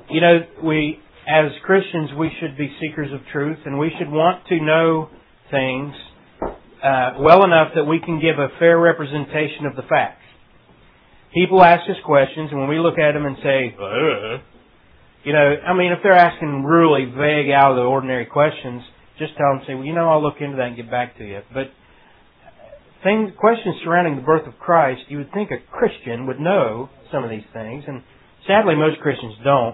You know, we, as Christians, we should be seekers of truth, and we should want to know things well enough that we can give a fair representation of the facts. People ask us questions, and when we look at them and say, you know, I mean, if they're asking really vague, out of the ordinary questions, just tell them, say, well, you know, I'll look into that and get back to you. But questions surrounding the birth of Christ, you would think a Christian would know some of these things, and sadly, most Christians don't.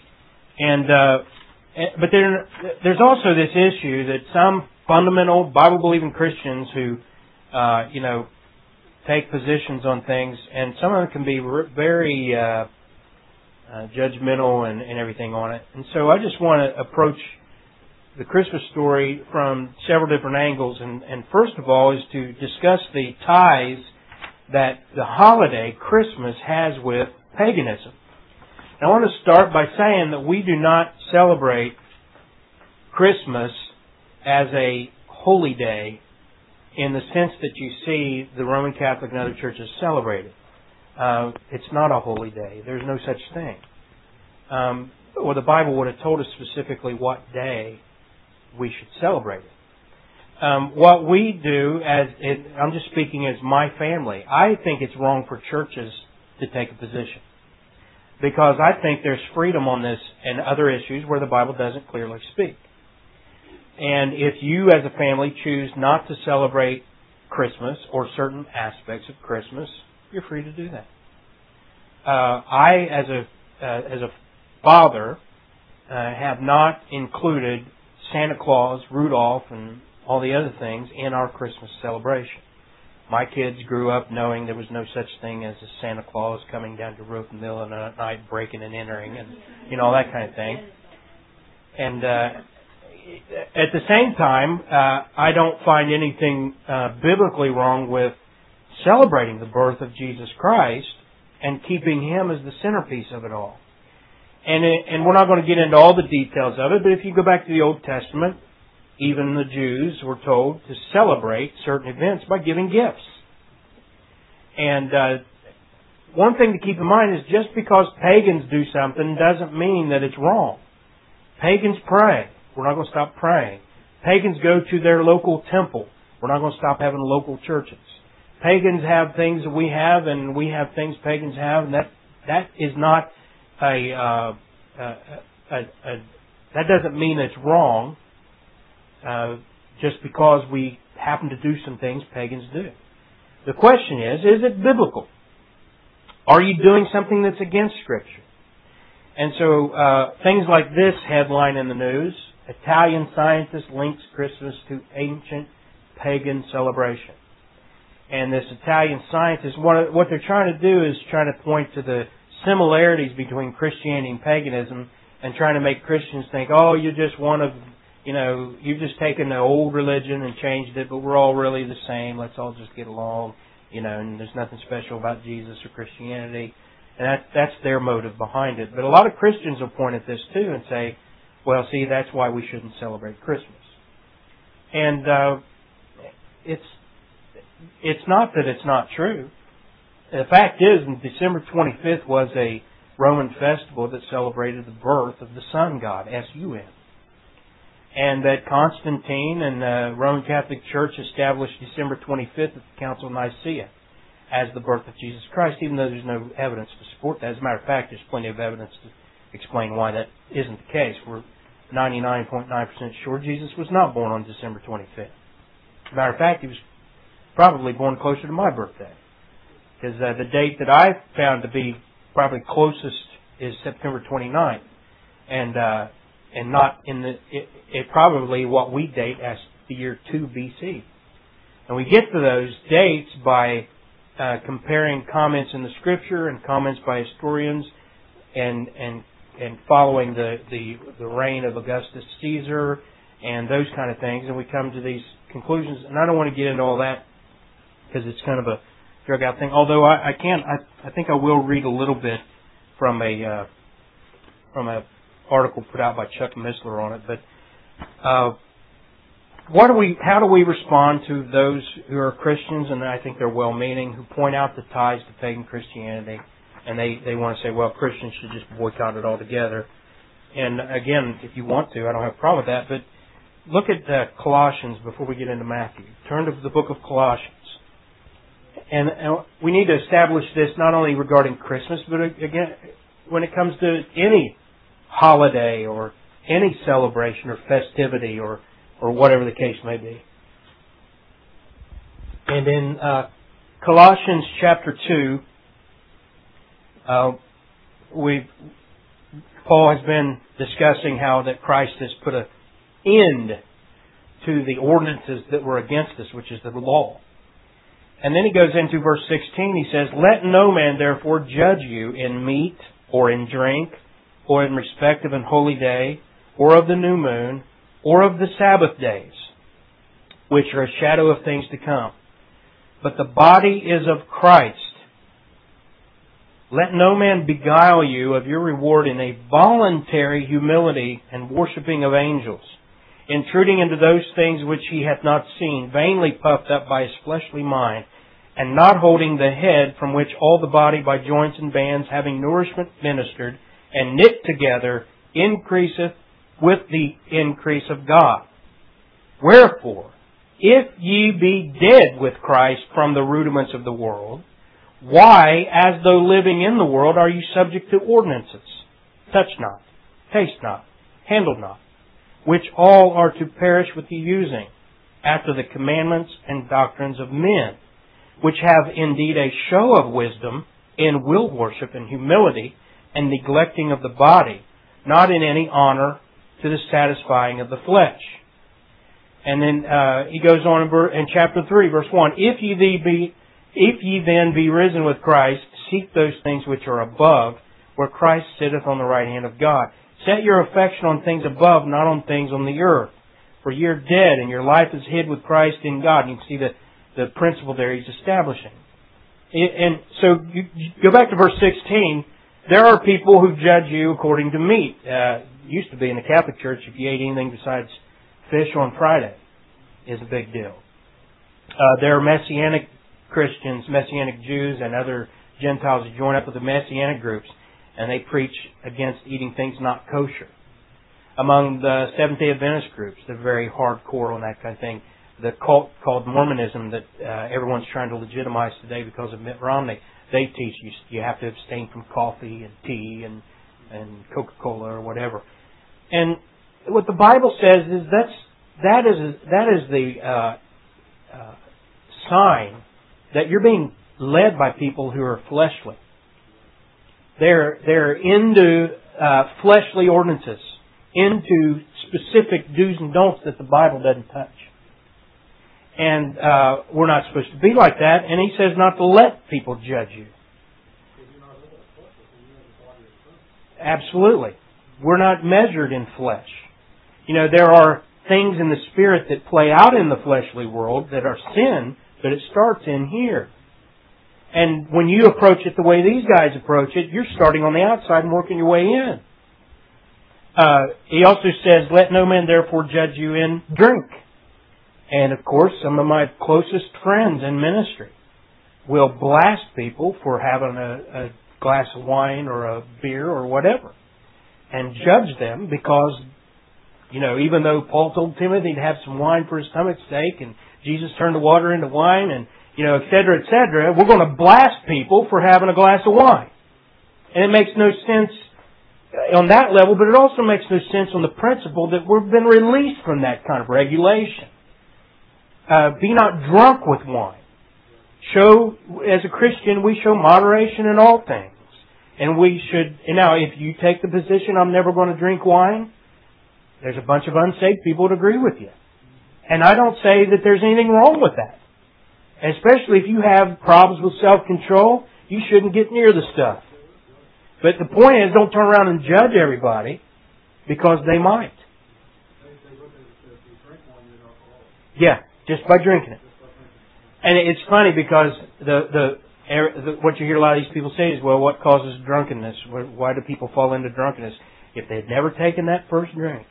But there's also this issue that some fundamental Bible-believing Christians who, you know, take positions on things, and some of them can be very judgmental and everything on it. And so I just want to approach the Christmas story from several different angles. And first of all is to discuss the ties that the holiday, Christmas, has with paganism. And I want to start by saying that we do not celebrate Christmas as a holy day in the sense that you see the Roman Catholic and other churches celebrate it. It's not a holy day. There's no such thing. Well, the Bible would have told us specifically what day we should celebrate it. What we do, I'm just speaking as my family, I think it's wrong for churches to take a position. Because I think there's freedom on this and other issues where the Bible doesn't clearly speak. And if you as a family choose not to celebrate Christmas or certain aspects of Christmas, you're free to do that. I, as a father, have not included Santa Claus, Rudolph, and all the other things in our Christmas celebration. My kids grew up knowing there was no such thing as a Santa Claus coming down to roof in the middle of the night, breaking and entering, and you know, that kind of thing. And at the same time, I don't find anything biblically wrong with celebrating the birth of Jesus Christ and keeping Him as the centerpiece of it all. And we're not going to get into all the details of it, but if you go back to the Old Testament, even the Jews were told to celebrate certain events by giving gifts. And one thing to keep in mind is just because pagans do something doesn't mean that it's wrong. Pagans pray. We're not going to stop praying. Pagans go to their local temple. We're not going to stop having local churches. Pagans have things that we have, and we have things pagans have, and that is not that doesn't mean it's wrong. Just because we happen to do some things pagans do. The question is it biblical? Are you doing something that's against Scripture? And so things like this headline in the news, Italian scientist links Christmas to ancient pagan celebration. And this Italian scientist, what they're trying to do is trying to point to the similarities between Christianity and paganism and trying to make Christians think, oh, you're just one of, you know, you've just taken the old religion and changed it, but we're all really the same. Let's all just get along, you know, and there's nothing special about Jesus or Christianity. And that's their motive behind it. But a lot of Christians will point at this too and say, well, see, that's why we shouldn't celebrate Christmas. And it's not that it's not true. The fact is, December 25th was a Roman festival that celebrated the birth of the sun god, S-U-N. And that Constantine and the Roman Catholic Church established December 25th at the Council of Nicaea as the birth of Jesus Christ, even though there's no evidence to support that. As a matter of fact, there's plenty of evidence to explain why that isn't the case. We're 99.9% sure Jesus was not born on December 25th. As a matter of fact, He was probably born closer to my birthday. Because the date that I found to be probably closest is September 29th. And not in it probably what we date as the year 2 BC. And we get to those dates by comparing comments in the Scripture and comments by historians and following the reign of Augustus Caesar and those kind of things, and we come to these conclusions. And I don't want to get into all that because it's kind of a drug out thing. Although I think I will read a little bit from a article put out by Chuck Missler on it. But how do we respond to those who are Christians, and I think they're well-meaning, who point out the ties to pagan Christianity, and they want to say, well, Christians should just boycott it altogether. And again, if you want to, I don't have a problem with that, but look at Colossians before we get into Matthew. Turn to the book of Colossians. And we need to establish this not only regarding Christmas, but again, when it comes to any holiday or any celebration or festivity or whatever the case may be. And in Colossians chapter 2, Paul has been discussing how that Christ has put an end to the ordinances that were against us, which is the law. And then he goes into verse 16, he says, "Let no man therefore judge you in meat or in drink, or in respect of an holy day, or of the new moon, or of the Sabbath days, which are a shadow of things to come. But the body is of Christ. Let no man beguile you of your reward in a voluntary humility and worshipping of angels, intruding into those things which he hath not seen, vainly puffed up by his fleshly mind, and not holding the head, from which all the body by joints and bands, having nourishment ministered, and knit together, increaseth with the increase of God. Wherefore, if ye be dead with Christ from the rudiments of the world, why, as though living in the world, are you subject to ordinances? Touch not, taste not, handle not, which all are to perish with the using, after the commandments and doctrines of men, which have indeed a show of wisdom in will worship and humility, and neglecting of the body, not in any honor to the satisfying of the flesh." And then he goes on in chapter 3, verse 1, If ye then be risen with Christ, seek those things which are above, where Christ sitteth on the right hand of God. Set your affection on things above, not on things on the earth. For ye are dead, and your life is hid with Christ in God. And you can see the principle there he's establishing. And so you go back to verse 16. There are people who judge you according to meat. Used to be in the Catholic Church, if you ate anything besides fish on Friday, is a big deal. There are Messianic Christians, Messianic Jews, and other Gentiles who join up with the Messianic groups, and they preach against eating things not kosher. Among the Seventh-day Adventist groups, they're very hardcore on that kind of thing. The cult called Mormonism that everyone's trying to legitimize today because of Mitt Romney, they teach you have to abstain from coffee and tea and Coca-Cola or whatever. And what the Bible says is that is the sign that you're being led by people who are fleshly. They're into fleshly ordinances, into specific do's and don'ts that the Bible doesn't touch. And we're not supposed to be like that. And he says not to let people judge you. Absolutely. We're not measured in flesh. There are things in the spirit that play out in the fleshly world that are sin, but it starts in here. And when you approach it the way these guys approach it, you're starting on the outside and working your way in. He also says, let no man therefore judge you in drink. And of course, some of my closest friends in ministry will blast people for having a glass of wine or a beer or whatever, and judge them because, even though Paul told Timothy to have some wine for his stomach's sake, and Jesus turned the water into wine, and, et cetera, we're going to blast people for having a glass of wine. And it makes no sense on that level, but it also makes no sense on the principle that we've been released from that kind of regulation. Be not drunk with wine. As a Christian, we show moderation in all things. And we should, now if you take the position, I'm never going to drink wine, there's a bunch of unsaved people that agree with you. And I don't say that there's anything wrong with that. Especially if you have problems with self-control, you shouldn't get near the stuff. But the point is, don't turn around and judge everybody, because they might. Yeah, just by drinking it. And it's funny because what you hear a lot of these people say is, well, what causes drunkenness? Why do people fall into drunkenness? If they'd never taken that first drink.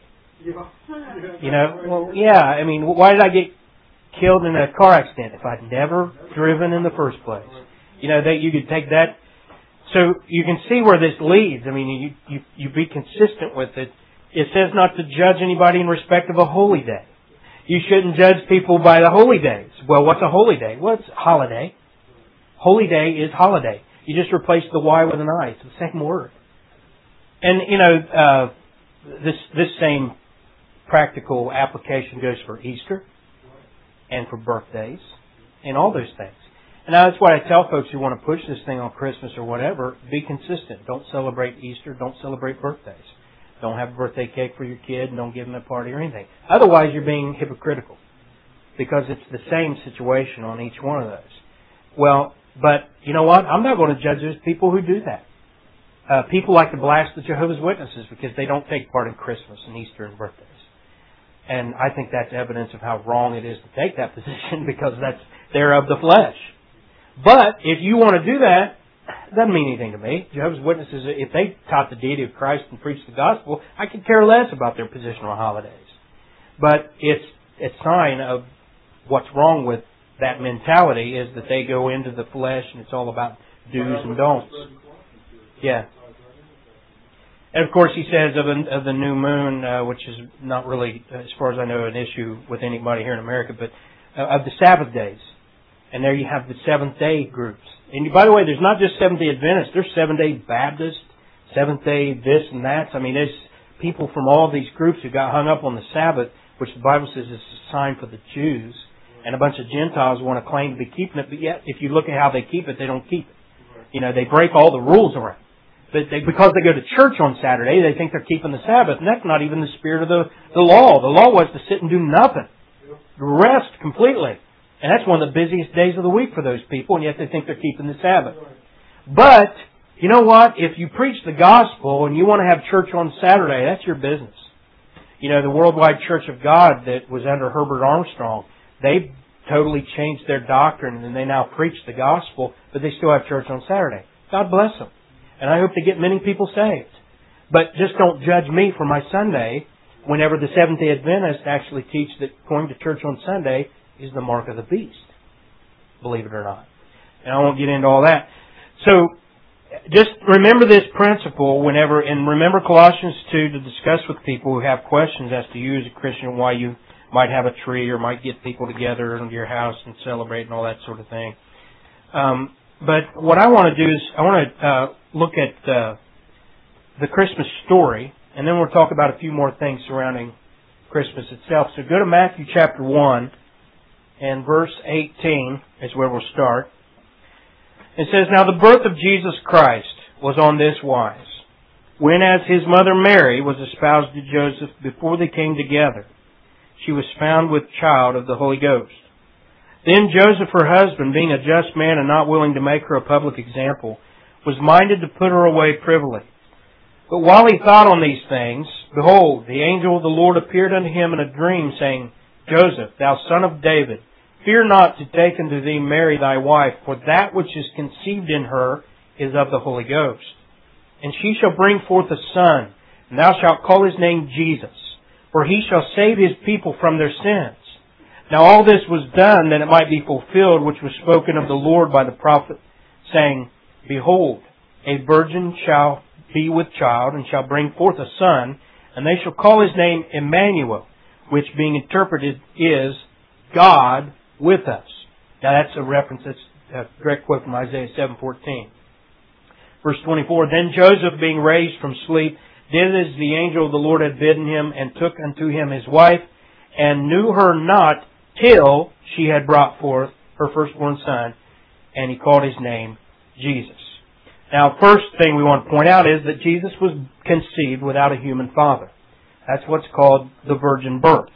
Why did I get killed in a car accident if I'd never driven in the first place? You could take that So you can see where this leads. I mean, you be consistent with it. It says not to judge anybody in respect of a holy day. You shouldn't judge people by the holy days. Well, what's a holy day? Well, it's a holiday. Holy day is holiday. You just replace the Y with an I. It's the same word. And, this same practical application goes for Easter and for birthdays and all those things. And that's why I tell folks who want to push this thing on Christmas or whatever, be consistent. Don't celebrate Easter. Don't celebrate birthdays. Don't have a birthday cake for your kid and don't give them a party or anything. Otherwise, you're being hypocritical because it's the same situation on each one of those. Well, but you know what? I'm not going to judge those people who do that. People like to blast the Jehovah's Witnesses because they don't take part in Christmas and Easter and birthdays. And I think that's evidence of how wrong it is to take that position because they're of the flesh. But if you want to do that, it doesn't mean anything to me. Jehovah's Witnesses, if they taught the deity of Christ and preached the gospel, I could care less about their position on holidays. But it's a sign of what's wrong with that mentality is that they go into the flesh and it's all about do's and don'ts. Yeah. And of course he says of the new moon, which is not really, as far as I know, an issue with anybody here in America, but of the Sabbath days. And there you have the Seventh-day groups. And by the way, there's not just Seventh-day Adventists. There's Seventh-day Baptists, Seventh-day this and that. I mean, there's people from all these groups who got hung up on the Sabbath, which the Bible says is a sign for the Jews. And a bunch of Gentiles want to claim to be keeping it. But yet, if you look at how they keep it, they don't keep it. You know, they break all the rules around. But because they go to church on Saturday, they think they're keeping the Sabbath. And that's not even the spirit of the law. The law was to sit and do nothing. Rest completely. And that's one of the busiest days of the week for those people, and yet they think they're keeping the Sabbath. But, you know what? If you preach the gospel and you want to have church on Saturday, that's your business. You know, the Worldwide Church of God that was under Herbert Armstrong, they totally changed their doctrine and they now preach the gospel, but they still have church on Saturday. God bless them. And I hope they get many people saved. But just don't judge me for my Sunday whenever the Seventh-day Adventists actually teach that going to church on Sunday is the mark of the beast. Believe it or not. And I won't get into all that. So, just remember this principle and remember Colossians 2 to discuss with people who have questions as to you as a Christian, why you might have a tree or might get people together in your house and celebrate and all that sort of thing. But what I want to do is I want to look at the Christmas story, and then we'll talk about a few more things surrounding Christmas itself. So go to Matthew chapter 1. And verse 18 is where we'll start. It says, Now the birth of Jesus Christ was on this wise. When as his mother Mary was espoused to Joseph, before they came together, she was found with child of the Holy Ghost. Then Joseph, her husband, being a just man and not willing to make her a public example, was minded to put her away privily. But while he thought on these things, behold, the angel of the Lord appeared unto him in a dream, saying, Joseph, thou son of David, fear not to take unto thee Mary thy wife, for that which is conceived in her is of the Holy Ghost. And she shall bring forth a son, and thou shalt call his name Jesus, for he shall save his people from their sins. Now all this was done that it might be fulfilled, which was spoken of the Lord by the prophet, saying, Behold, a virgin shall be with child, and shall bring forth a son, and they shall call his name Emmanuel, which being interpreted is God with us. Now that's a reference, that's a direct quote from Isaiah 7:14. Verse 24, Then Joseph, being raised from sleep, did as the angel of the Lord had bidden him, and took unto him his wife, and knew her not till she had brought forth her firstborn son, and he called his name Jesus. Now, first thing we want to point out is that Jesus was conceived without a human father. That's what's called the virgin birth.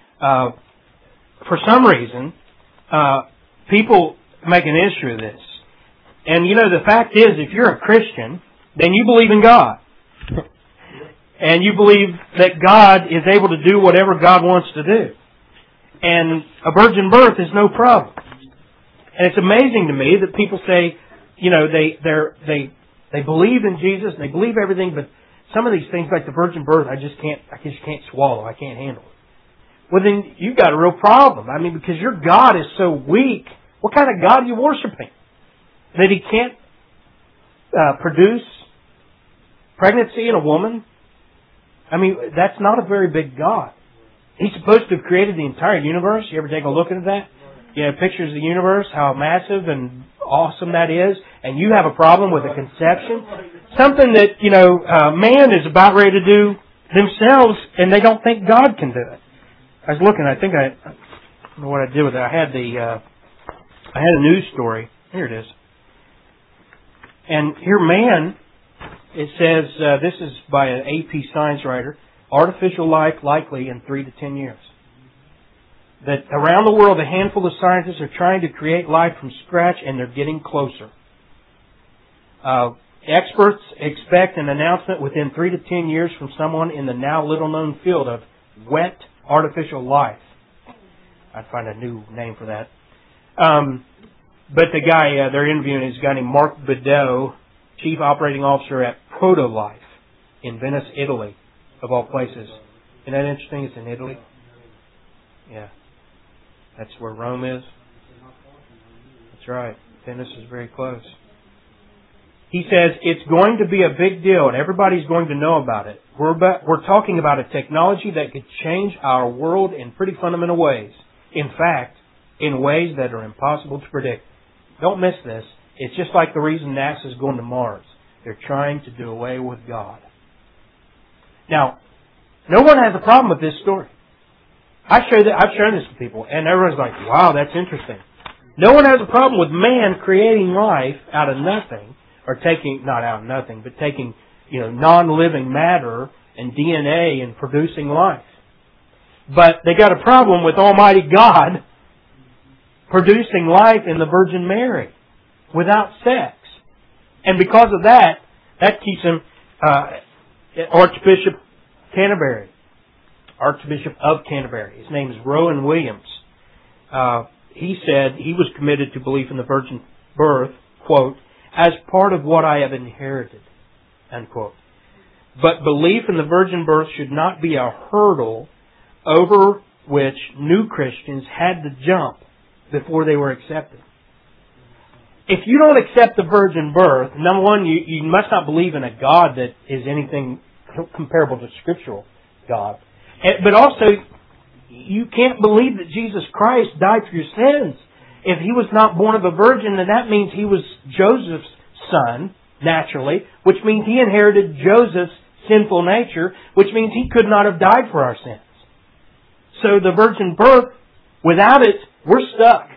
For some reason, people make an issue of this. And you know, the fact is, if you're a Christian, then you believe in God. And you believe that God is able to do whatever God wants to do. And a virgin birth is no problem. And it's amazing to me that people say, you know, they believe in Jesus and they believe everything, but some of these things like the virgin birth, I just can't swallow. I can't handle it. Well, then you've got a real problem. I mean, because your God is so weak. What kind of God are you worshiping? That He can't produce pregnancy in a woman? I mean, that's not a very big God. He's supposed to have created the entire universe. You ever take a look at that? You know, pictures of the universe, how massive and awesome that is, and you have a problem with a conception? Something that, man is about ready to do themselves, and they don't think God can do it. I was looking, I don't know what I did with it. I had a news story. Here it is. And here, man, it says, this is by an AP science writer, artificial life likely in 3 to 10 years. That around the world, a handful of scientists are trying to create life from scratch, and they're getting closer. Experts expect an announcement within 3 to 10 years from someone in the now little-known field of wet artificial life. I'd find a new name for that. But the guy they're interviewing is a guy named Mark Bedell, Chief Operating Officer at Protolife in Venice, Italy, of all places. Isn't that interesting? It's in Italy. Yeah. That's where Rome is. That's right. Venice is very close. He says, it's going to be a big deal and everybody's going to know about it. We're talking about a technology that could change our world in pretty fundamental ways. In fact, in ways that are impossible to predict. Don't miss this. It's just like the reason NASA is going to Mars. They're trying to do away with God. Now, no one has a problem with this story. I've shown this to people, and everyone's like, wow, that's interesting. No one has a problem with man creating life out of nothing, or taking, not out of nothing, but taking, non-living matter and DNA and producing life. But they got a problem with Almighty God producing life in the Virgin Mary without sex. And because of that keeps him Archbishop of Canterbury. His name is Rowan Williams. He said he was committed to belief in the virgin birth, quote, as part of what I have inherited, unquote. But belief in the virgin birth should not be a hurdle over which new Christians had to jump before they were accepted. If you don't accept the virgin birth, number one, you must not believe in a God that is anything comparable to scriptural God. But also, you can't believe that Jesus Christ died for your sins. If He was not born of a virgin, then that means He was Joseph's son, naturally, which means He inherited Joseph's sinful nature, which means He could not have died for our sins. So the virgin birth, without it, we're stuck.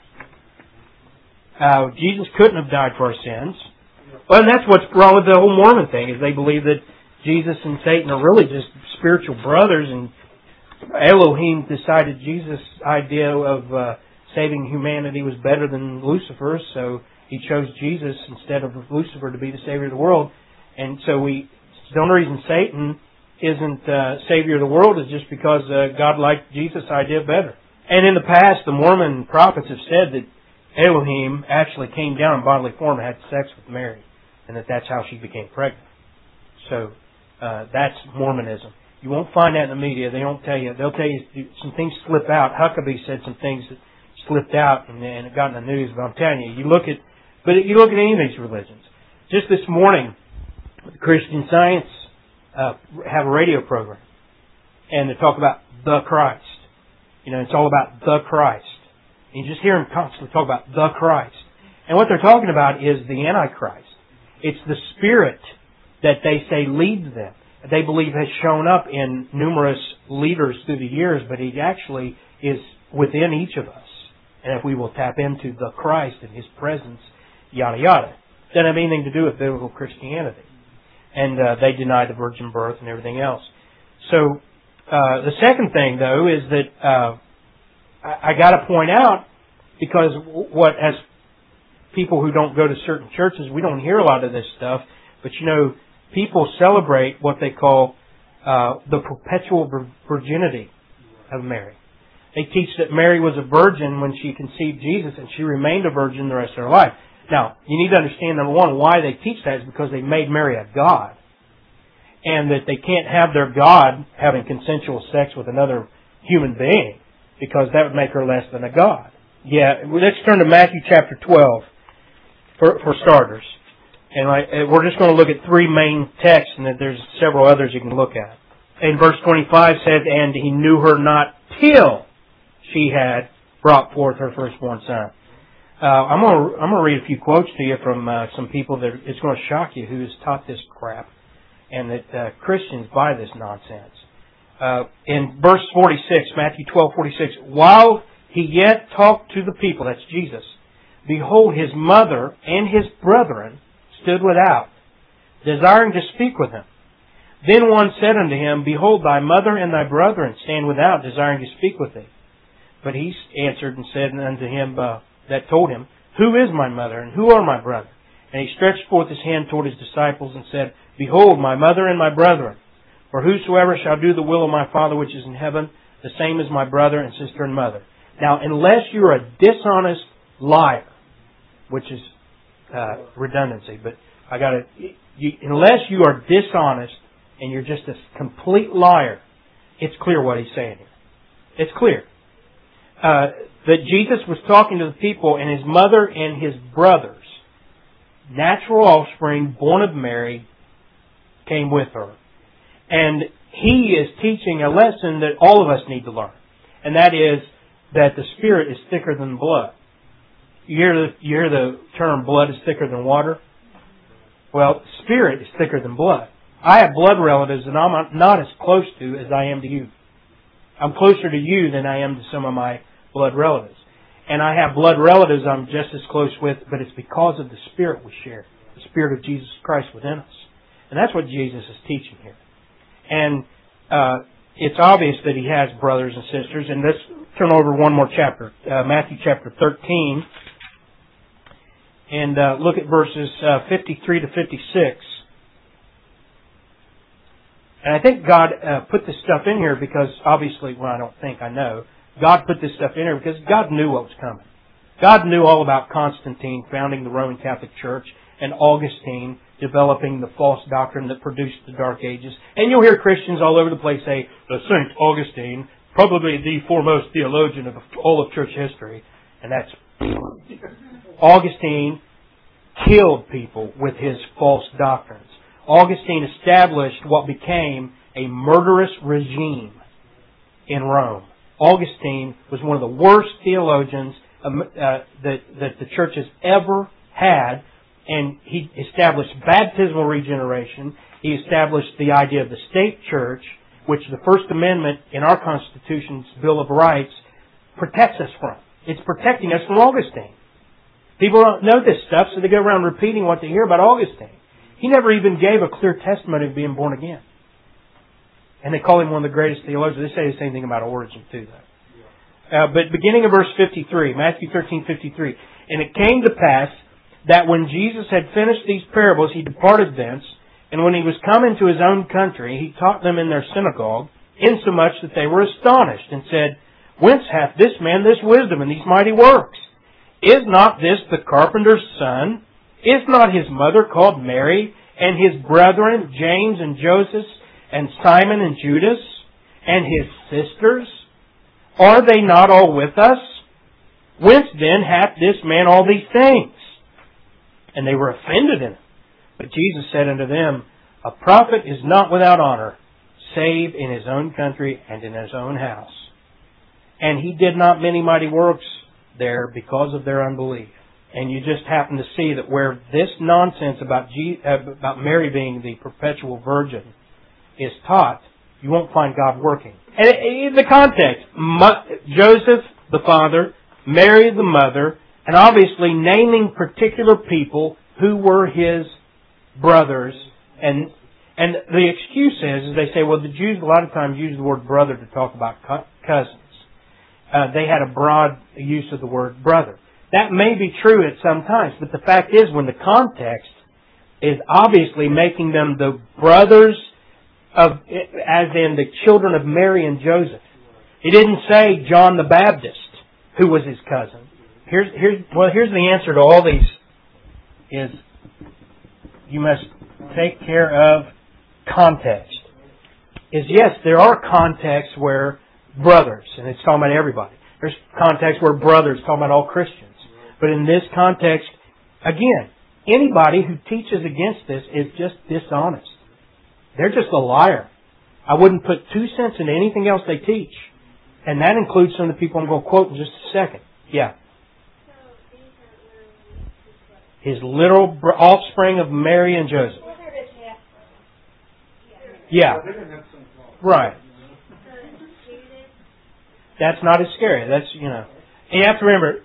Jesus couldn't have died for our sins. Well, and that's what's wrong with the whole Mormon thing, is they believe that Jesus and Satan are really just spiritual brothers, and Elohim decided Jesus' idea of saving humanity was better than Lucifer's, so He chose Jesus instead of Lucifer to be the Savior of the world. And so the only reason Satan isn't Savior of the world is just because God liked Jesus' idea better. And in the past, the Mormon prophets have said that Elohim actually came down in bodily form and had sex with Mary, and that's how she became pregnant. So that's Mormonism. You won't find that in the media. They don't tell you. They'll tell you some things slip out. Huckabee said some things that slipped out and it got in the news. But I'm telling you, you look at any of these religions. Just this morning, Christian Science have a radio program, and they talk about the Christ. It's all about the Christ. And you just hear them constantly talk about the Christ. And what they're talking about is the Antichrist. It's the spirit that they say leads them. They believe has shown up in numerous leaders through the years, but he actually is within each of us. And if we will tap into the Christ and His presence, yada yada. Doesn't have anything to do with biblical Christianity. And they deny the virgin birth and everything else. So the second thing, though, is that I got to point out, because as people who don't go to certain churches, we don't hear a lot of this stuff, but people celebrate what they call the perpetual virginity of Mary. They teach that Mary was a virgin when she conceived Jesus, and she remained a virgin the rest of her life. Now, you need to understand, number one, why they teach that is because they made Mary a god. And that they can't have their God having consensual sex with another human being, because that would make her less than a god. Yeah, let's turn to Matthew chapter 12 for starters. And we're just going to look at three main texts, and there's several others you can look at. In verse 25 said, and he knew her not till she had brought forth her firstborn son. I'm going to read a few quotes to you from some people that it's going to shock you who has taught this crap, and that Christians buy this nonsense. In verse 46, Matthew 12:46, while he yet talked to the people, that's Jesus, behold, his mother and his brethren stood without, desiring to speak with him. Then one said unto him, behold, thy mother and thy brethren stand without, desiring to speak with thee. But he answered and said unto him that told him, who is my mother, and who are my brethren? And he stretched forth his hand toward his disciples, and said, behold, my mother and my brethren. For whosoever shall do the will of my Father which is in heaven, the same is my brother and sister and mother. Now, unless you're a dishonest liar, which is redundancy, but unless you are dishonest and you're just a complete liar, it's clear what he's saying here. It's clear. That Jesus was talking to the people, and his mother and his brothers, natural offspring, born of Mary, came with her. And he is teaching a lesson that all of us need to learn. And that is that the Spirit is thicker than blood. You hear the term blood is thicker than water? Well, Spirit is thicker than blood. I have blood relatives that I'm not as close to as I am to you. I'm closer to you than I am to some of my blood relatives. And I have blood relatives I'm just as close with, but it's because of the Spirit we share. The Spirit of Jesus Christ within us. And that's what Jesus is teaching here. And it's obvious that he has brothers and sisters. And let's turn over one more chapter. Matthew chapter 13. And look at verses 53 to 56. And I think God put this stuff in here because obviously, well, I don't think, I know. God put this stuff in here because God knew what was coming. God knew all about Constantine founding the Roman Catholic Church and Augustine developing the false doctrine that produced the Dark Ages. And you'll hear Christians all over the place say, the Saint Augustine, probably the foremost theologian of all of church history. And that's... Augustine killed people with his false doctrines. Augustine established what became a murderous regime in Rome. Augustine was one of the worst theologians that the church has ever had, and he established baptismal regeneration. He established the idea of the state church, which the First Amendment in our Constitution's Bill of Rights protects us from. It's protecting us from Augustine. People don't know this stuff, so they go around repeating what they hear about Augustine. He never even gave a clear testimony of being born again. And they call him one of the greatest theologians. They say the same thing about Origen too, though. But beginning of verse 53, Matthew 13:53, and it came to pass that when Jesus had finished these parables, he departed thence, and when he was come into his own country, he taught them in their synagogue, insomuch that they were astonished, and said, whence hath this man this wisdom and these mighty works? Is not this the carpenter's son? Is not his mother called Mary, and his brethren James and Joseph, and Simon and Judas, and his sisters? Are they not all with us? Whence then hath this man all these things? And they were offended in him. But Jesus said unto them, a prophet is not without honor, save in his own country and in his own house. And he did not many mighty works there because of their unbelief. And you just happen to see that where this nonsense about Mary being the perpetual virgin is taught, you won't find God working. And in the context, Joseph the father, Mary the mother, and obviously naming particular people who were his brothers. And the excuse is they say, well, the Jews a lot of times use the word brother to talk about cousins. They had a broad use of the word brother. That may be true at some times, but the fact is when the context is obviously making them the brothers of, as in the children of Mary and Joseph. He didn't say John the Baptist, who was his cousin. Here's the answer to all these is you must take care of context. Is yes, there are contexts where brothers, and it's talking about everybody. There's contexts where brothers, talking about all Christians. But in this context, again, anybody who teaches against this is just dishonest. They're just a liar. I wouldn't put 2 cents into anything else they teach. And that includes some of the people I'm going to quote in just a second. Yeah. His literal offspring of Mary and Joseph. Yeah. Right. That's not Iscariot. That's, And you have to remember,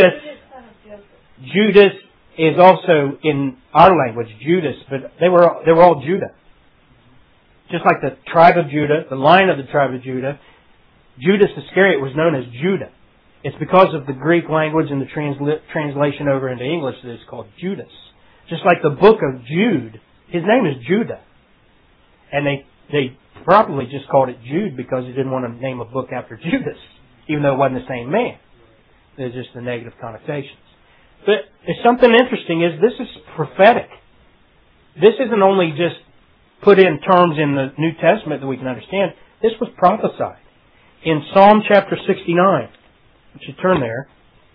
Judas is also in our language, Judas, but they were all Judah. Just like the tribe of Judah, the line of the tribe of Judah, Judas Iscariot was known as Judah. It's because of the Greek language and the translation over into English that it's called Judas. Just like the book of Jude, his name is Judah. And they probably just called it Jude because they didn't want to name a book after Judas, even though it wasn't the same man. There's just the negative connotations. But something interesting is this is prophetic. This isn't only just put in terms in the New Testament that we can understand. This was prophesied. In Psalm chapter 69, we should turn there.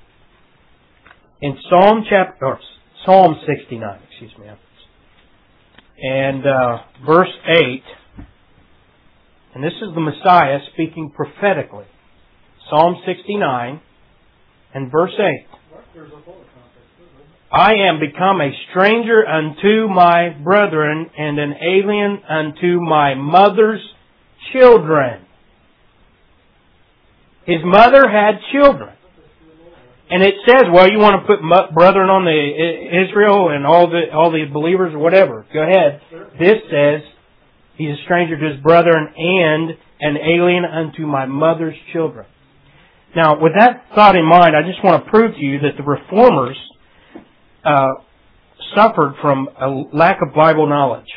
In Psalm 69, and verse 8, and this is the Messiah speaking prophetically. Psalm 69 and verse 8. I am become a stranger unto my brethren and an alien unto my mother's children. His mother had children. And it says, well, you want to put brethren on the Israel and all the believers or whatever. Go ahead. This says he's a stranger to his brethren and an alien unto my mother's children. Now, with that thought in mind, I just want to prove to you that the Reformers suffered from a lack of Bible knowledge.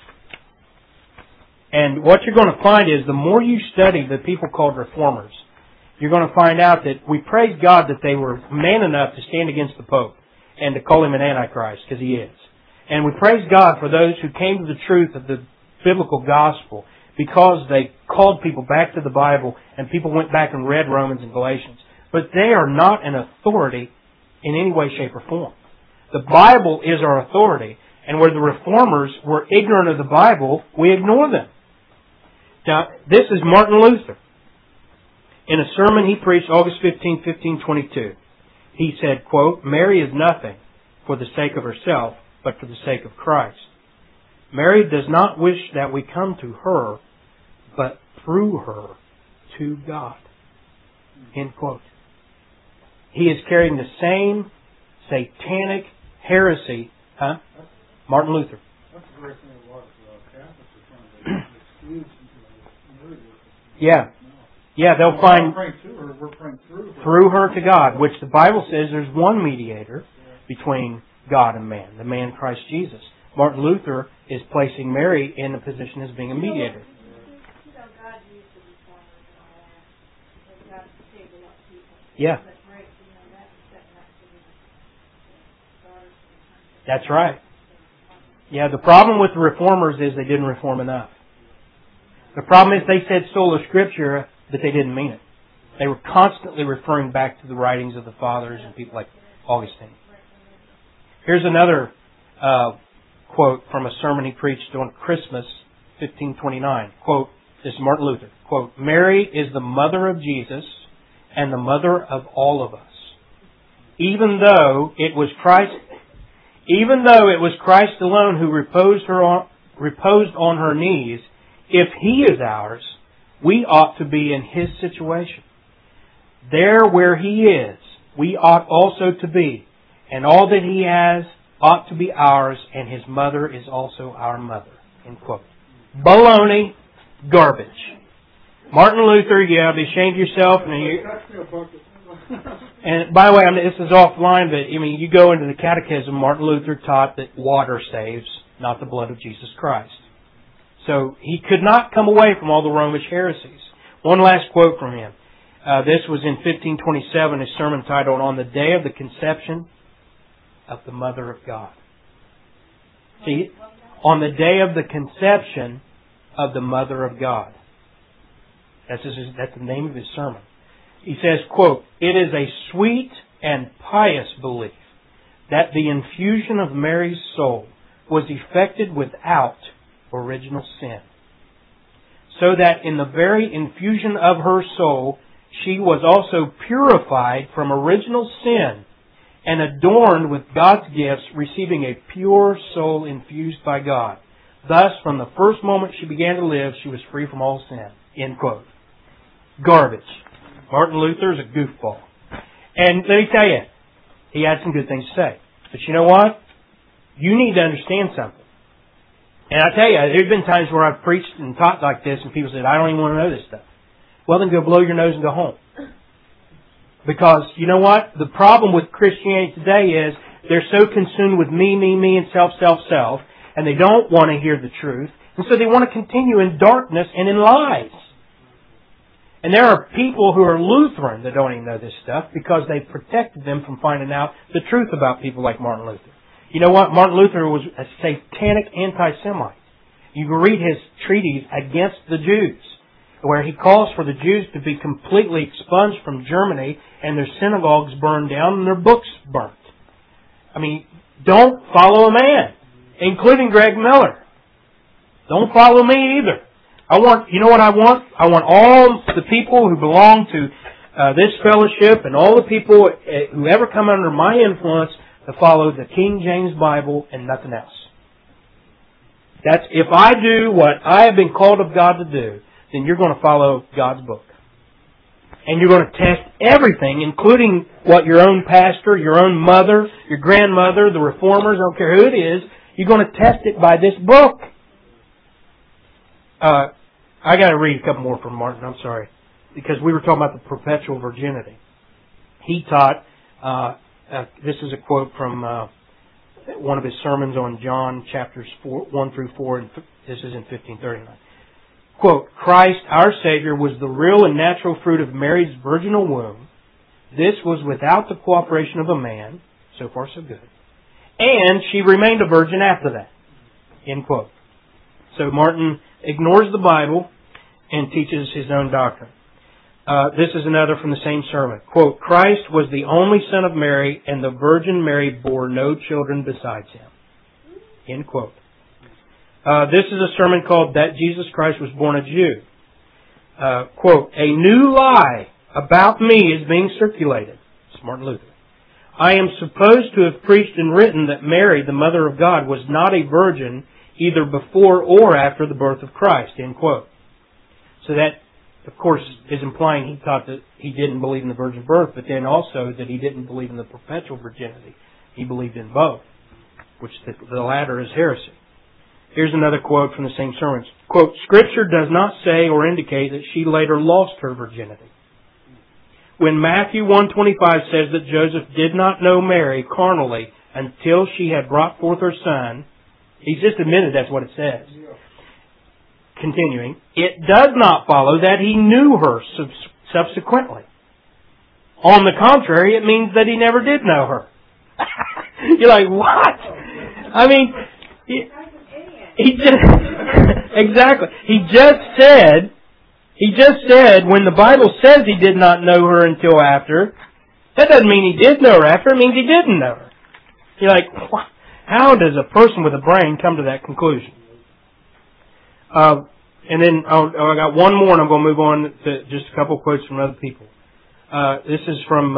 And what you're going to find is the more you study the people called Reformers, you're going to find out that we praise God that they were man enough to stand against the Pope and to call him an Antichrist, because he is. And we praise God for those who came to the truth of the biblical gospel because they called people back to the Bible and people went back and read Romans and Galatians. But they are not an authority in any way, shape, or form. The Bible is our authority, and where the Reformers were ignorant of the Bible, we ignore them. Now, this is Martin Luther. In a sermon he preached August 15, 1522, he said, quote, Mary is nothing for the sake of herself, but for the sake of Christ. Mary does not wish that we come to her, but through her to God. End quote. He is carrying the same satanic heresy, Martin Luther. That's the great thing about Catholics are trying to exclude Mary. Yeah. Yeah, they'll find we're praying through her to God, which the Bible says there's one mediator between God and man, the man Christ Jesus. Martin Luther is placing Mary in a position as being a mediator. Yeah. That's right. Yeah, the problem with the Reformers is they didn't reform enough. The problem is they said sola scriptura, but they didn't mean it. They were constantly referring back to the writings of the fathers and people like Augustine. Here's another quote from a sermon he preached on Christmas, 1529. Quote, this is Martin Luther. Quote, Mary is the mother of Jesus and the mother of all of us. Even though it was Christ alone who reposed on her knees, if He is ours, we ought to be in His situation. There where He is, we ought also to be. And all that He has ought to be ours, and His mother is also our mother. End quote. Baloney, garbage. Martin Luther, be ashamed of yourself. And by the way, this is offline, but you go into the Catechism, Martin Luther taught that water saves, not the blood of Jesus Christ. So he could not come away from all the Romish heresies. One last quote from him. This was in 1527, a sermon titled, On the Day of the Conception of the Mother of God. See, on the day of the conception of the Mother of God. That's the name of his sermon. He says, quote, It is a sweet and pious belief that the infusion of Mary's soul was effected without original sin, so that in the very infusion of her soul she was also purified from original sin and adorned with God's gifts, receiving a pure soul infused by God. Thus, from the first moment she began to live, she was free from all sin. End quote. Garbage. Martin Luther is a goofball. And let me tell you, he had some good things to say. But you know what? You need to understand something. And I tell you, there's been times where I've preached and taught like this and people said, I don't even want to know this stuff. Well, then go blow your nose and go home. Because, you know what? The problem with Christianity today is they're so consumed with me, and self, and they don't want to hear the truth. And so they want to continue in darkness and in lies. And there are people who are Lutheran that don't even know this stuff because they've protected them from finding out the truth about people like Martin Luther. You know what? Martin Luther was a satanic anti-Semite. You can read his treatise against the Jews, where he calls for the Jews to be completely expunged from Germany and their synagogues burned down and their books burnt. I mean, don't follow a man, including Greg Miller. Don't follow me either. You know what I want? I want all the people who belong to this fellowship and all the people who ever come under my influence to follow the King James Bible and nothing else. If I do what I have been called of God to do, then you're going to follow God's book. And you're going to test everything, including what your own pastor, your own mother, your grandmother, the reformers, I don't care who it is, you're going to test it by this book. I got to read a couple more from Martin, I'm sorry. Because we were talking about the perpetual virginity. He taught, this is a quote from one of his sermons on John chapters 1 through 4, and this is in 1539. Quote, Christ, our Savior, was the real and natural fruit of Mary's virginal womb. This was without the cooperation of a man. So far, so good. And she remained a virgin after that. End quote. So Martin ignores the Bible and teaches his own doctrine. This is another from the same sermon. Quote, Christ was the only son of Mary, and the Virgin Mary bore no children besides him. End quote. This is a sermon called That Jesus Christ Was Born a Jew. Quote, a new lie about me is being circulated. It's Martin Luther. I am supposed to have preached and written that Mary, the Mother of God, was not a virgin either before or after the birth of Christ. End quote. So that, of course, is implying he taught that he didn't believe in the virgin birth, but then also that he didn't believe in the perpetual virginity. He believed in both, which the latter is heresy. Here's another quote from the same sermon. Quote, Scripture does not say or indicate that she later lost her virginity. When Matthew 1:25 says that Joseph did not know Mary carnally until she had brought forth her son, he's just admitted that's what it says. Continuing, it does not follow that he knew her subsequently. On the contrary, it means that he never did know her. You're like, what? I mean, he just exactly. He just said when the Bible says he did not know her until after, that doesn't mean he did know her after. It means he didn't know her. You're like, what? How does a person with a brain come to that conclusion? And then I got one more, and I'm going to move on to just a couple of quotes from other people. This is from.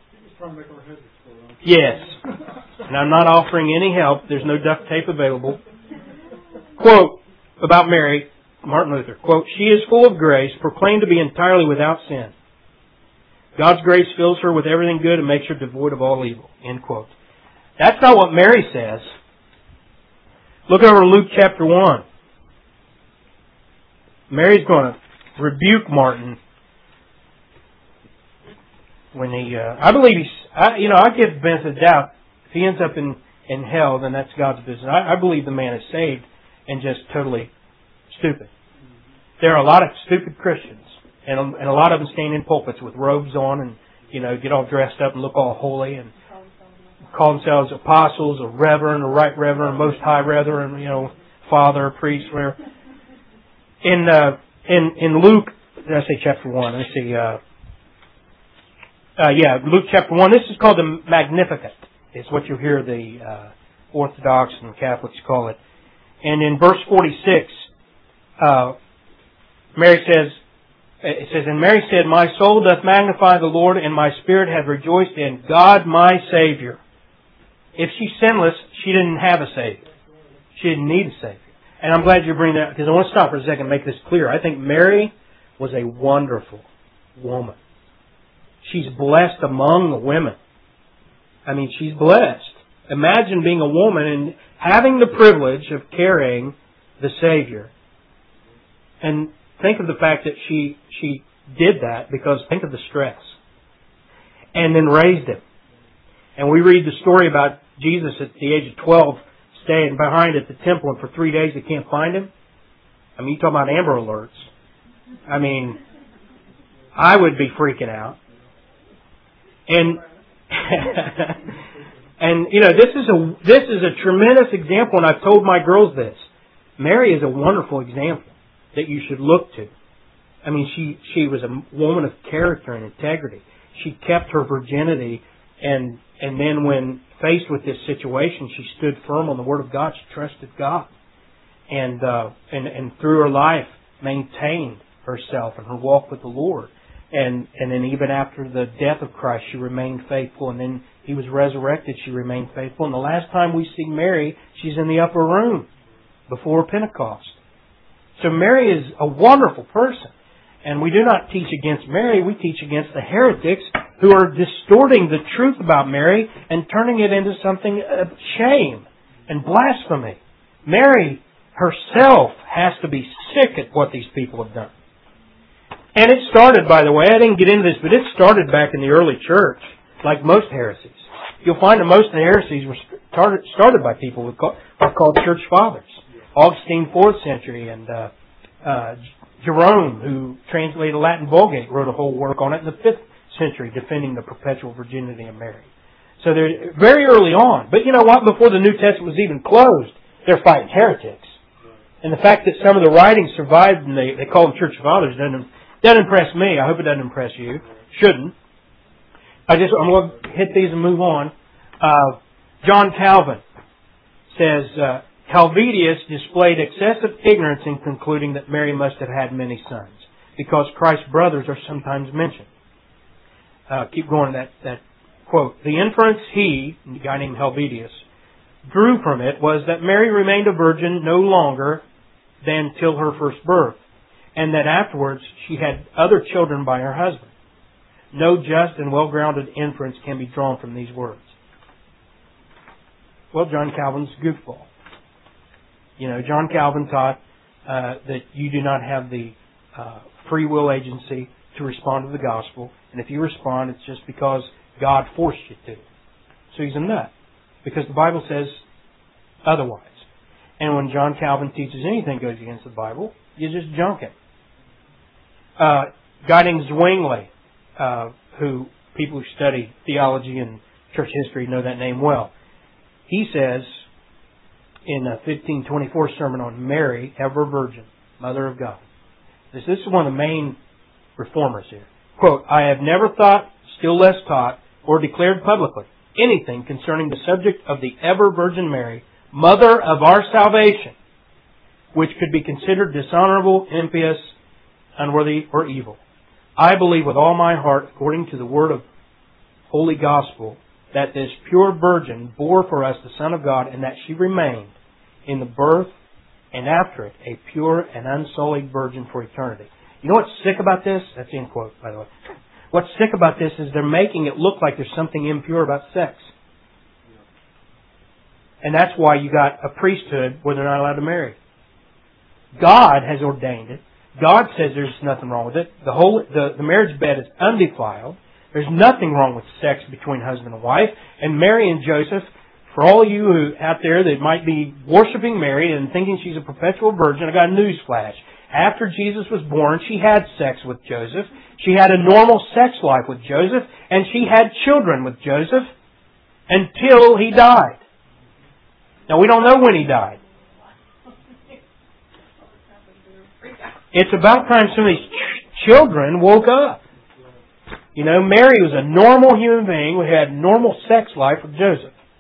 Yes, and I'm not offering any help. There's no duct tape available. Quote about Mary, Martin Luther. Quote, she is full of grace, proclaimed to be entirely without sin. God's grace fills her with everything good and makes her devoid of all evil. End quote. That's not what Mary says. Look over to Luke chapter 1. Mary's going to rebuke Martin when he. I believe I give the benefit of the doubt. If he ends up in hell, then that's God's business. I believe the man is saved and just totally stupid. There are a lot of stupid Christians, and a lot of them stand in pulpits with robes on and get all dressed up and look all holy and call themselves apostles, a reverend, a right reverend, a most high reverend, father, priest, whatever. In Luke, did I say chapter 1? Let's see. Luke chapter 1. This is called the Magnificat. is what you hear the Orthodox and Catholics call it. And in verse 46, Mary says, it says, "And Mary said, My soul doth magnify the Lord, and my spirit hath rejoiced in God my Savior." If she's sinless, she didn't have a Savior. She didn't need a Savior. And I'm glad you bring that, because I want to stop for a second and make this clear. I think Mary was a wonderful woman. She's blessed among the women. I mean, she's blessed. Imagine being a woman and having the privilege of carrying the Savior. And think of the fact that she did that, because think of the stress. And then raised him. And we read the story about Jesus at the age of 12 staying behind at the temple, and for 3 days they can't find him. I mean, you talk about Amber Alerts. I mean, I would be freaking out. And and you know, this is a tremendous example, and I've told my girls this. Mary is a wonderful example that you should look to. I mean, she was a woman of character and integrity. She kept her virginity, and then when faced with this situation, she stood firm on the Word of God. She trusted God, and through her life maintained herself and her walk with the Lord. And then even after the death of Christ, she remained faithful. And then He was resurrected, she remained faithful. And the last time we see Mary, she's in the upper room before Pentecost. So Mary is a wonderful person. And we do not teach against Mary, we teach against the heretics who are distorting the truth about Mary and turning it into something of shame and blasphemy. Mary herself has to be sick at what these people have done. And it started, by the way, I didn't get into this, but it started back in the early church, like most heresies. You'll find that most of the heresies were started by people who are called church fathers. Augustine, 4th century, and Jerome, who translated the Latin Vulgate, wrote a whole work on it in the 5th century, defending the perpetual virginity of Mary. So they're very early on. But you know what? Before the New Testament was even closed, they're fighting heretics. And the fact that some of the writings survived, and they call them church fathers, doesn't impress me. I hope it doesn't impress you. Shouldn't. I'm going to hit these and move on. John Calvin says, Helvidius displayed excessive ignorance in concluding that Mary must have had many sons, because Christ's brothers are sometimes mentioned. Keep going to that quote. The inference he, a guy named Helvidius, drew from it was that Mary remained a virgin no longer than till her first birth, and that afterwards she had other children by her husband. No just and well-grounded inference can be drawn from these words. Well, John Calvin's a goofball. You know, John Calvin taught that you do not have the free will agency to respond to the gospel, and if you respond, it's just because God forced you to. So he's a nut, because the Bible says otherwise. And when John Calvin teaches anything goes against the Bible, you just junk it. A guy named Zwingli, who people who study theology and church history know that name well. He says in a 1524 sermon on Mary, ever virgin, Mother of God. This is one of the main reformers here. Quote, I have never thought, still less taught, or declared publicly anything concerning the subject of the ever Virgin Mary, Mother of our salvation, which could be considered dishonorable, impious, unworthy, or evil. I believe with all my heart, according to the word of Holy Gospel, that this pure virgin bore for us the Son of God, and that she remained in the birth and after it a pure and unsullied virgin for eternity. You know what's sick about this? That's end quote, by the way. What's sick about this is they're making it look like there's something impure about sex. And that's why you got a priesthood where they're not allowed to marry. God has ordained it. God says there's nothing wrong with it. The marriage bed is undefiled. There's nothing wrong with sex between husband and wife. And Mary and Joseph, for all of you out there that might be worshiping Mary and thinking she's a perpetual virgin, I got a news flash. After Jesus was born, she had sex with Joseph. She had a normal sex life with Joseph. And she had children with Joseph until he died. Now, we don't know when he died. It's about time some of these children woke up. You know, Mary was a normal human being who had normal sex life with Joseph.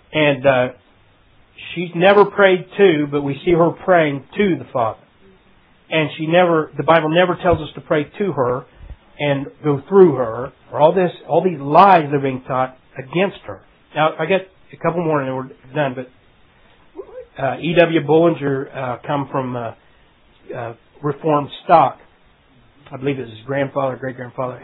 And she's never prayed to, but we see her praying to the Father. And the Bible never tells us to pray to her and go through her, or all these lies that are being taught against her. Now, I got a couple more and then we're done, but E.W. Bullinger come from Reformed stock. I believe it was his grandfather, great-grandfather,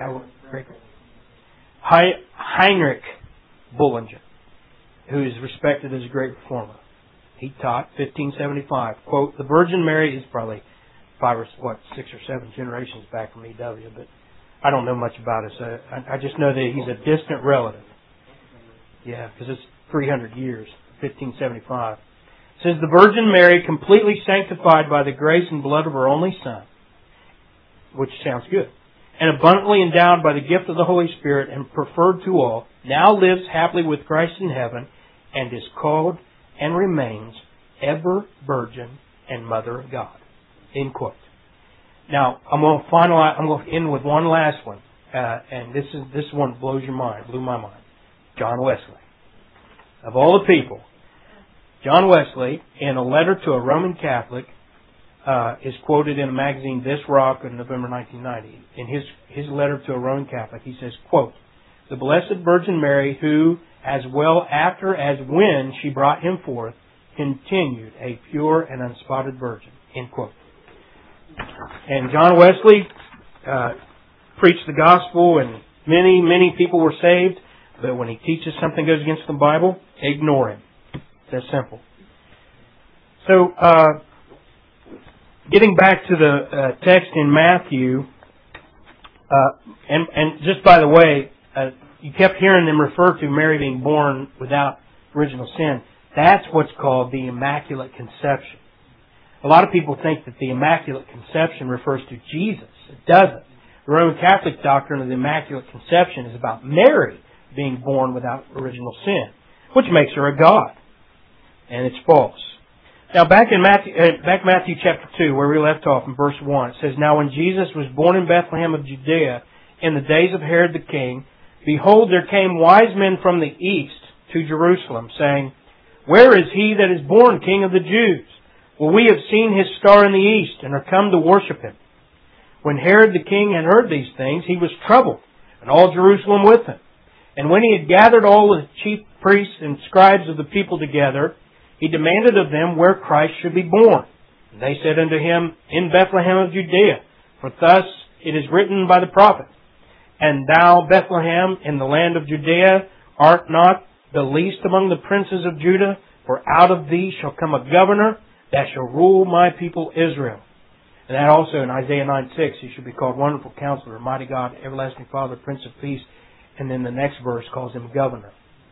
Heinrich Bullinger, who is respected as a great reformer. He taught 1575, quote, "The Virgin Mary," is probably 6 or 7 generations back from E.W., but I don't know much about it, so I just know that he's a distant relative. Yeah, because it's 300 years, 1575. It says, "The Virgin Mary, completely sanctified by the grace and blood of her only Son," which sounds good, "and abundantly endowed by the gift of the Holy Spirit and preferred to all, now lives happily with Christ in heaven and is called and remains ever Virgin and Mother of God." End quote. Now, I'm going to end with one last one, and this one blows your mind, blew my mind. John Wesley. Of all the people, John Wesley, in a letter to a Roman Catholic, is quoted in a magazine, This Rock, in November 1990. In his letter to a Roman Catholic, he says, quote, "The Blessed Virgin Mary, who, as well after as when she brought him forth, continued a pure and unspotted virgin." End quote. And John Wesley preached the gospel, and many, many people were saved. But when he teaches something goes against the Bible, ignore him. It's that simple. So, getting back to the text in Matthew, and just by the way, you kept hearing them refer to Mary being born without original sin. That's what's called the Immaculate Conception. A lot of people think that the Immaculate Conception refers to Jesus. It doesn't. The Roman Catholic doctrine of the Immaculate Conception is about Mary being born without original sin, which makes her a god. And it's false. Now back Matthew chapter 2, where we left off in verse 1, it says, "Now when Jesus was born in Bethlehem of Judea in the days of Herod the king, behold, there came wise men from the east to Jerusalem, saying, Where is he that is born King of the Jews? Well, we have seen his star in the east, and are come to worship him. When Herod the king had heard these things, he was troubled, and all Jerusalem with him. And when he had gathered all the chief priests and scribes of the people together, he demanded of them where Christ should be born. And they said unto him, In Bethlehem of Judea, for thus it is written by the prophet, And thou, Bethlehem, in the land of Judea, art not the least among the princes of Judah, for out of thee shall come a governor that shall rule my people Israel. And that also in Isaiah 9:6, he should be called Wonderful Counselor, Mighty God, Everlasting Father, Prince of Peace. And then the next verse calls him governor.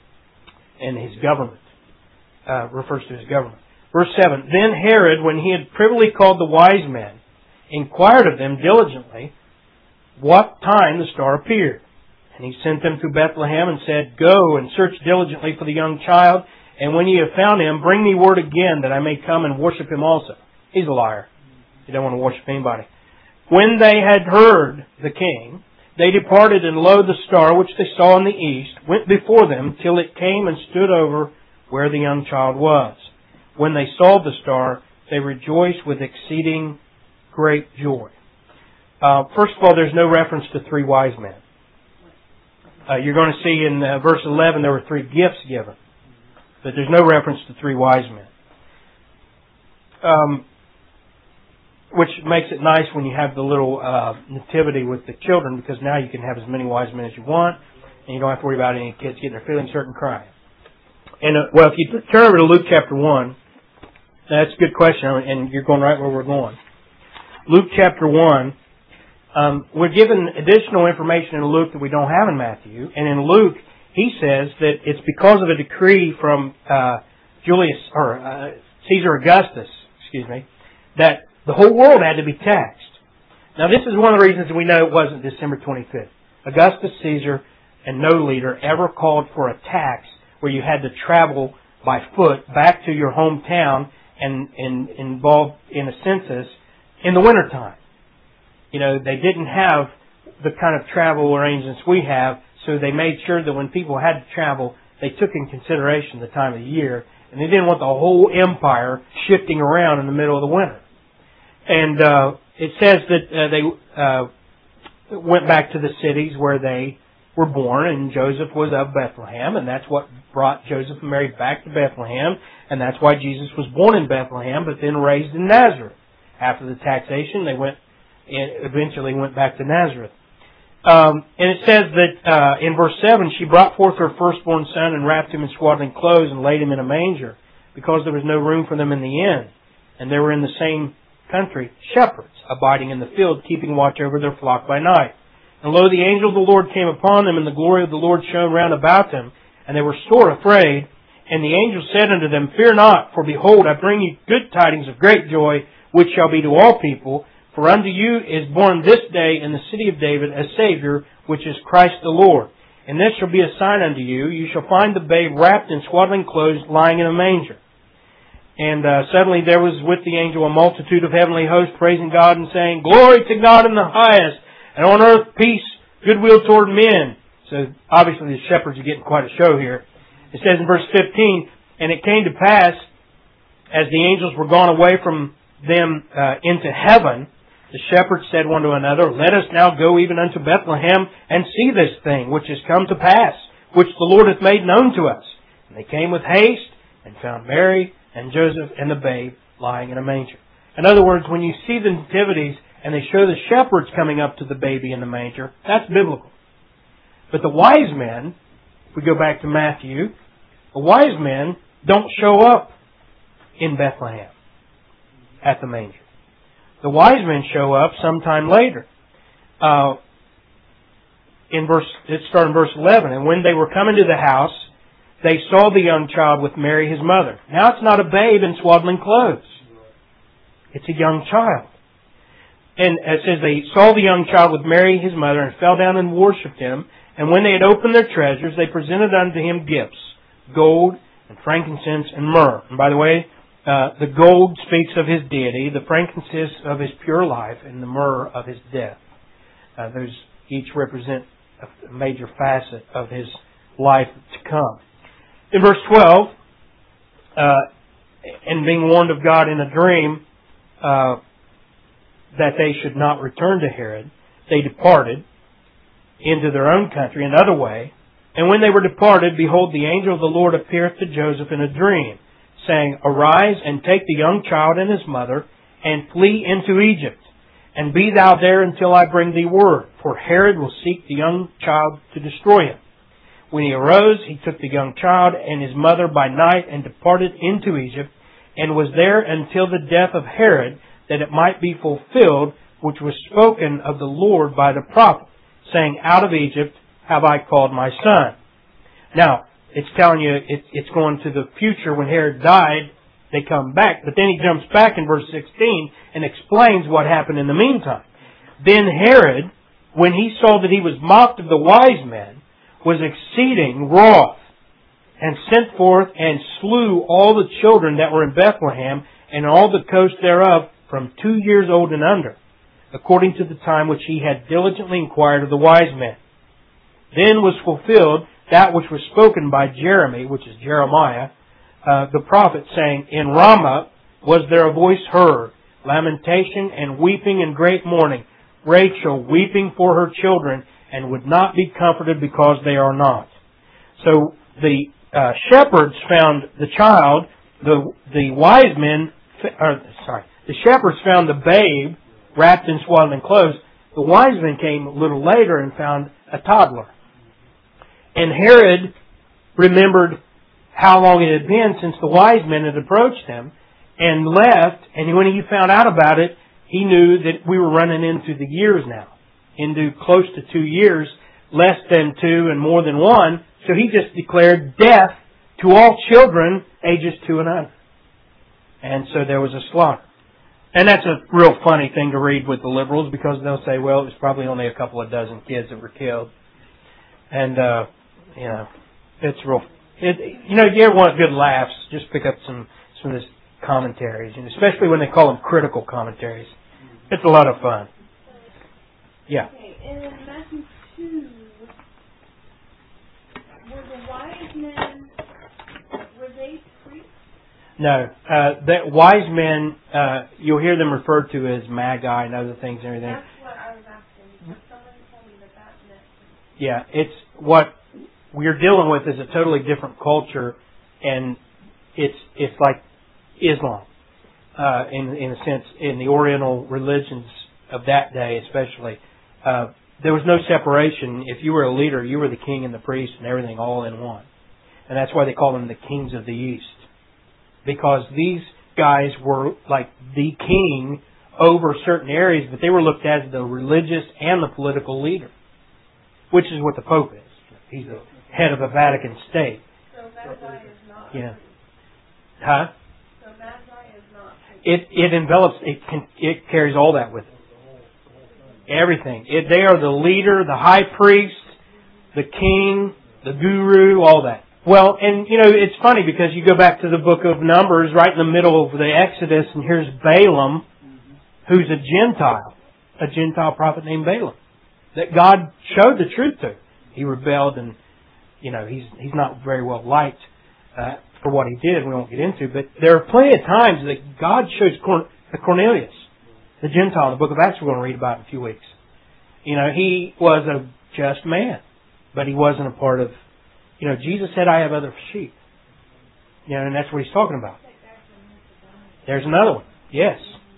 And his government refers to his government. Verse 7, Then Herod, when he had privily called the wise men, inquired of them diligently what time the star appeared. And he sent them to Bethlehem and said, Go and search diligently for the young child, and when ye have found him, bring me word again that I may come and worship him also. He's a liar. He don't want to worship anybody. When they had heard the king, they departed, and lo, the star which they saw in the east went before them till it came and stood over where the young child was. When they saw the star, they rejoiced with exceeding great joy. First of all, there's no reference to 3 wise men. You're going to see in verse 11 there were 3 gifts given. But there's no reference to 3 wise men. Which makes it nice when you have the little nativity with the children, because now you can have as many wise men as you want, and you don't have to worry about any kids getting their feelings hurt and crying. And if you turn over to Luke chapter 1, that's a good question, and you're going right where we're going. Luke chapter 1, we're given additional information in Luke that we don't have in Matthew, and in Luke he says that it's because of a decree from Caesar Augustus, that the whole world had to be taxed. Now this is one of the reasons we know it wasn't December 25th. Augustus Caesar and no leader ever called for a tax where you had to travel by foot back to your hometown and involved in a census in the wintertime. You know, they didn't have the kind of travel arrangements we have, so they made sure that when people had to travel, they took in consideration the time of the year, and they didn't want the whole empire shifting around in the middle of the winter. And it says that they went back to the cities where they were born, and Joseph was of Bethlehem, and that's what brought Joseph and Mary back to Bethlehem, and that's why Jesus was born in Bethlehem, but then raised in Nazareth. After the taxation, they eventually went back to Nazareth. And it says that in verse 7, she brought forth her firstborn son and wrapped him in swaddling clothes and laid him in a manger, because there was no room for them in the inn. And they were in the same country shepherds, abiding in the field, keeping watch over their flock by night. And lo, the angel of the Lord came upon them, and the glory of the Lord shone round about them, and they were sore afraid. And the angel said unto them, Fear not, for behold, I bring you good tidings of great joy, which shall be to all people. For unto you is born this day in the city of David a Savior, which is Christ the Lord. And this shall be a sign unto you. You shall find the babe wrapped in swaddling clothes, lying in a manger. And suddenly there was with the angel a multitude of heavenly hosts, praising God and saying, Glory to God in the highest, and on earth peace, goodwill toward men. So obviously the shepherds are getting quite a show here. It says in verse 15, And it came to pass, as the angels were gone away from them into heaven, the shepherds said one to another, Let us now go even unto Bethlehem, and see this thing which is come to pass, which the Lord hath made known to us. And they came with haste, and found Mary and Joseph and the babe lying in a manger. In other words, when you see the nativities, and they show the shepherds coming up to the baby in the manger, that's biblical. But the wise men, if we go back to Matthew, the wise men don't show up in Bethlehem at the manger. The wise men show up sometime later. Let's start in verse 11. And when they were coming to the house, they saw the young child with Mary his mother. Now it's not a babe in swaddling clothes. It's a young child. And it says they saw the young child with Mary his mother and fell down and worshipped him. And when they had opened their treasures, they presented unto him gifts, gold and frankincense and myrrh. And by the way, the gold speaks of his deity, the frankincense of his pure life, and the myrrh of his death. Those each represent a major facet of his life to come. In verse 12, and being warned of God in a dream that they should not return to Herod, they departed into their own country another way. And when they were departed, behold, the angel of the Lord appeareth to Joseph in a dream, saying, Arise and take the young child and his mother, and flee into Egypt, and be thou there until I bring thee word, for Herod will seek the young child to destroy him. When he arose, he took the young child and his mother by night, and departed into Egypt, and was there until the death of Herod, that it might be fulfilled, which was spoken of the Lord by the prophet, saying, Out of Egypt have I called my son. Now, it's telling you it's going to the future when Herod died, they come back. But then he jumps back in verse 16 and explains what happened in the meantime. Then Herod, when he saw that he was mocked of the wise men, was exceeding wroth, and sent forth and slew all the children that were in Bethlehem and all the coast thereof from 2 years old and under, according to the time which he had diligently inquired of the wise men. Then was fulfilled that which was spoken by Jeremy, which is Jeremiah, the prophet, saying, In Ramah was there a voice heard, lamentation and weeping and great mourning, Rachel weeping for her children, and would not be comforted because they are not. So the shepherds found the child, the wise men, the shepherds found the babe wrapped in swaddling clothes. The wise men came a little later and found a toddler. And Herod remembered how long it had been since the wise men had approached him and left. And when he found out about it, he knew that we were running into the years now, into close to 2 years, less than 2 and more than 1. So he just declared death to all children ages 2 and under. And so there was a slaughter. And that's a real funny thing to read with the liberals, because they'll say, well, it was probably only a couple of dozen kids that were killed. And, it's real. You ever want good laughs, just pick up some of these commentaries, and especially when they call them critical commentaries. It's a lot of fun. Yeah. Okay, in Matthew 2, were the wise men No. That wise men, you'll hear them referred to as magi and other things and everything. That's what I was asking. Someone told me that meant... Yeah, it's what we're dealing with is a totally different culture, and it's like Islam, in a sense, in the Oriental religions of that day especially. There was no separation. If you were a leader, you were the king and the priest and everything all in one. And that's why they call them the kings of the East. Because these guys were like the king over certain areas, but they were looked at as the religious and the political leader, which is what the Pope is. He's the head of the Vatican state. So Magi is not... Yeah. Huh? So Magi is not... It envelops, it carries all that with it. Everything. They are the leader, the high priest, the king, the guru, all that. Well, and it's funny because you go back to the book of Numbers, right in the middle of the Exodus, and here's Balaam, who's a Gentile prophet named Balaam, that God showed the truth to. He rebelled, and he's not very well liked for what he did. We won't get into, but there are plenty of times that God shows Cornelius, the Gentile, in the book of Acts we're going to read about in a few weeks. He was a just man, but he wasn't a part of... Jesus said, I have other sheep. And that's what he's talking about. There's another one. Yes.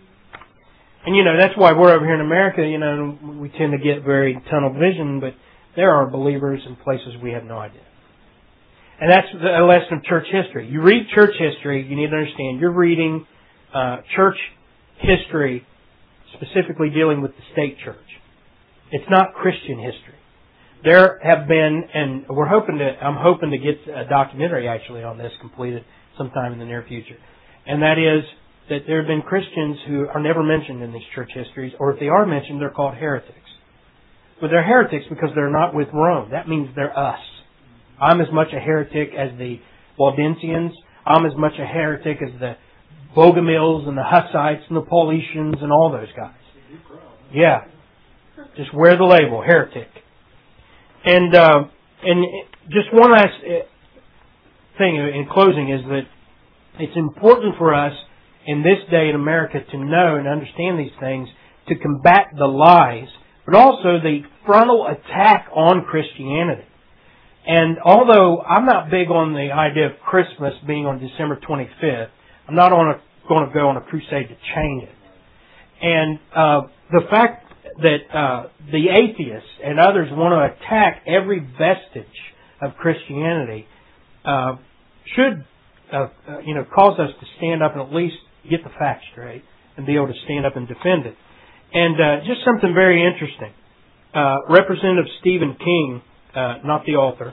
And that's why we're over here in America, we tend to get very tunnel vision, but there are believers in places we have no idea. And that's a lesson of church history. You read church history, you need to understand you're reading church history specifically dealing with the state church. It's not Christian history. There have been, and I'm hoping to get a documentary actually on this completed sometime in the near future. And that is that there have been Christians who are never mentioned in these church histories, or if they are mentioned, they're called heretics. But they're heretics because they're not with Rome. That means they're us. I'm as much a heretic as the Waldensians. I'm as much a heretic as the Bogomils and the Hussites and the Paulicians and all those guys. Yeah. Just wear the label, heretic. And just one last thing in closing is that it's important for us in this day in America to know and understand these things, to combat the lies, but also the frontal attack on Christianity. And although I'm not big on the idea of Christmas being on December 25th, I'm not going to go on a crusade to change it. And the fact that the atheists and others want to attack every vestige of Christianity should cause us to stand up and at least get the facts straight and be able to stand up and defend it. And just something very interesting. Representative Stephen King, not the author,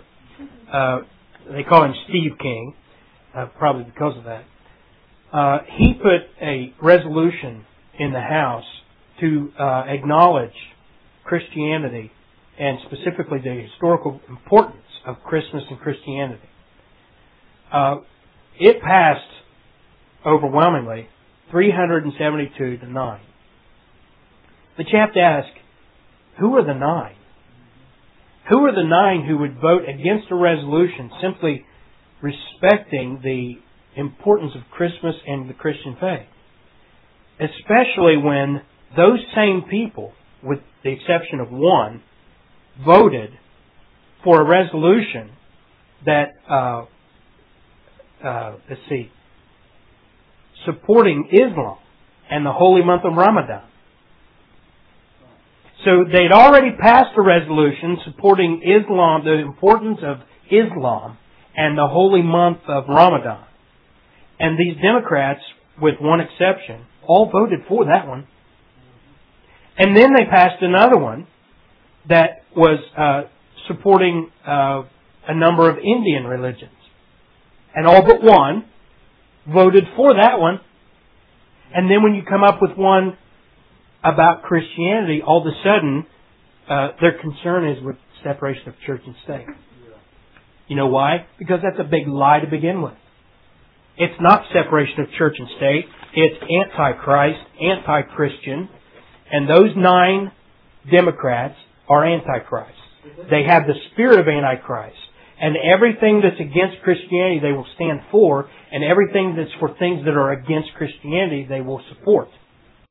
they call him Steve King, probably because of that. He put a resolution in the House to acknowledge Christianity and specifically the historical importance of Christmas and Christianity. It passed overwhelmingly 372 to 9. But you have to ask, who are the 9? Who are the 9 who would vote against a resolution simply respecting the importance of Christmas and the Christian faith? Especially when those same people, with the exception of one, voted for a resolution that, supporting Islam and the holy month of Ramadan. So they'd already passed a resolution supporting Islam, the importance of Islam and the holy month of Ramadan. And these Democrats, with one exception, all voted for that one. And then they passed another one that was supporting a number of Indian religions. And all but one voted for that one. And then when you come up with one about Christianity, all of a sudden their concern is with separation of church and state. You know why? Because that's a big lie to begin with. It's not separation of church and state. It's antichrist, anti-Christian, and those 9 Democrats are antichrist. They have the spirit of antichrist. And everything that's against Christianity, they will stand for, and everything that's for things that are against Christianity, they will support.